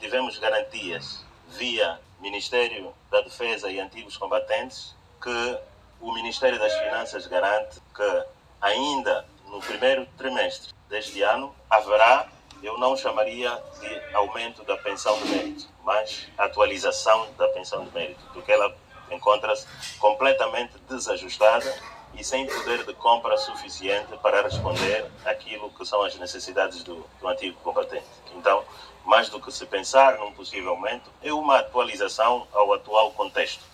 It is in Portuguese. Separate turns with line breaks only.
tivemos garantias via Ministério da Defesa e antigos combatentes que o Ministério das Finanças garante que ainda no primeiro trimestre deste ano haverá, eu não chamaria de aumento da pensão de mérito, mas atualização da pensão de mérito, porque ela encontra-se completamente desajustada e sem poder de compra suficiente para responder àquilo que são as necessidades do antigo combatente. Então, mais do que se pensar num possível aumento, é uma atualização ao atual contexto.